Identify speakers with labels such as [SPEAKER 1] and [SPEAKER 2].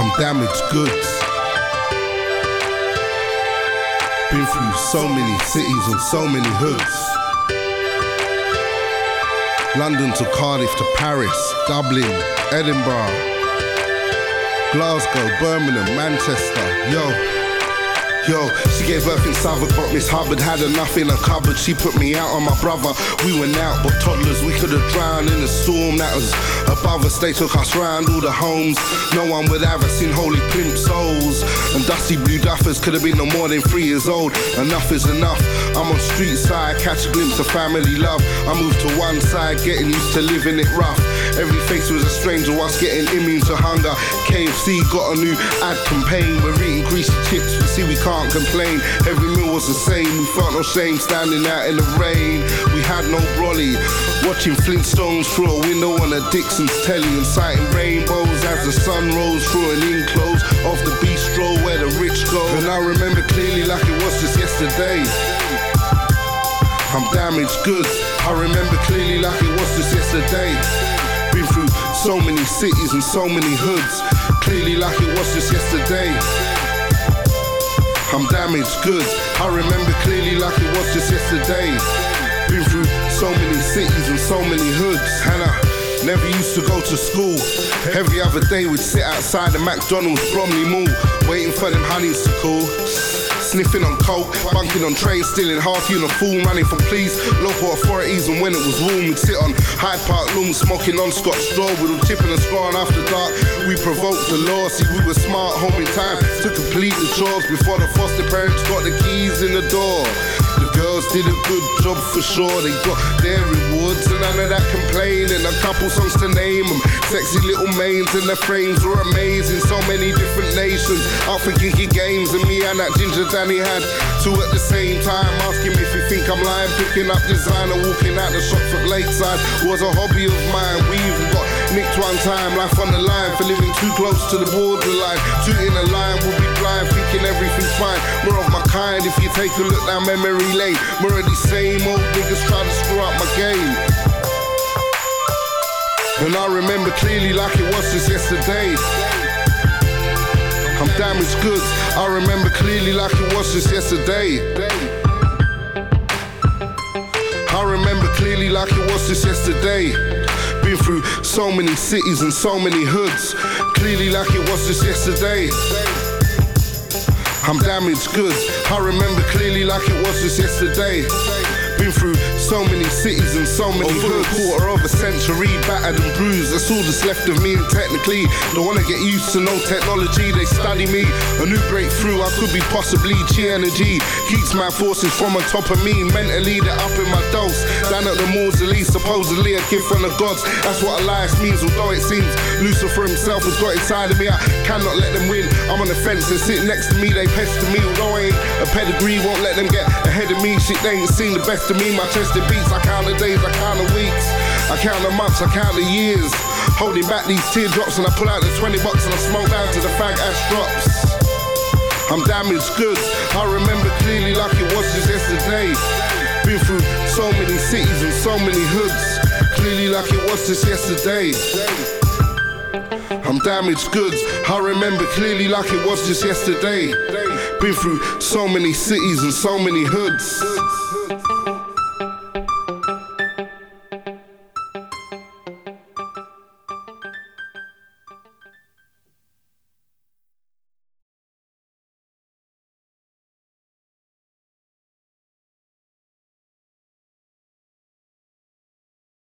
[SPEAKER 1] I'm damaged goods. Been through so many cities and so many hoods. London to Cardiff to Paris, Dublin, Edinburgh, Glasgow, Birmingham, Manchester, Yo, she gave birth in Southwark, but Miss Hubbard had enough in her cupboard. She put me out on my brother. We went out, but toddlers, we could have drowned in the storm that was above us. They took us round all the homes. No one would have us in holy pimp souls. And dusty blue duffers could have been no more than 3 years old. Enough is enough. I'm on street side, catch a glimpse of family love. I moved to one side, getting used to living it rough. Every face was a stranger, whilst getting immune to hunger. KFC got a new ad campaign. We're eating greasy chips, we see we can't complain. Every meal was the same, we felt no shame standing out in the rain. We had no brolly, watching Flintstones through a window on a Dixon's telly and sighting rainbows as the sun rose through an enclose of the bistro where the rich go. And I remember clearly like it was just yesterday. I'm damaged goods, I remember clearly like it was just yesterday. Been through so many cities and so many hoods, clearly like it was just yesterday. I'm damaged goods, I remember clearly like it was just yesterday. Been through so many cities and so many hoods, and I never used to go to school. Every other day we'd sit outside the McDonald's Bromley Mall, waiting for them honeys to call. Sniffing on coke, bunking on trains, stealing half uniform, running from police, local authorities, and when it was warm, we'd sit on Hyde Park Lawn, smoking on Scotch straw, with a chip and a straw, and after dark, we provoked the law. See, we were smart, home in time to complete the chores before the foster parents got the keys in the door. The girls did a good job for sure, they got their rewards, and none of that complaining. A couple songs to name them, sexy little mains, and their frames were amazing. So many different nations, out for kinky games, and me and that ginger Danny had two at the same time. Asking me if you think I'm lying, picking up designer, walking out the shops at Lakeside was a hobby of mine. We even got nicked one time, life on the line for living too close to the borderline. Two in a line, we'll be blind, thinking everything's fine. More of my kind, if you take a look down memory lane. More of these same old niggas try to screw up my game. And I remember clearly like it was just yesterday. I'm damaged goods, I remember clearly like it was just yesterday. I remember clearly like it was just yesterday. Been through so many cities and so many hoods, clearly like it was just yesterday. I'm damaged goods, I remember clearly like it was just yesterday. Been through so many cities and so many hoods. A quarter of a century, battered and bruised. That's all that's left of me, and technically don't wanna get used to no technology. They study me, a new breakthrough. I could be possibly chi energy. Keeps my forces from on top of me. Mentally, they're up in my dose. Down at the mausoleum, supposedly a gift from the gods. That's what alliance means, although it seems Lucifer himself has got inside of me. I cannot let them win. I'm on the fence and sitting next to me, they pester me. Although I ain't a pedigree, won't let them get ahead of me. Shit, they ain't seen the best of me. My chest it beats, I count the days, I count the weeks, I count the months, I count the years. Holding back these teardrops, and I pull out the 20 bucks and I smoke down to the fag ash drops. I'm damaged goods, I remember clearly like it was just yesterday. Been through so many cities and so many hoods, clearly like it was just yesterday. I'm damaged goods, I remember clearly like it was just yesterday. Been through so many cities and so many hoods.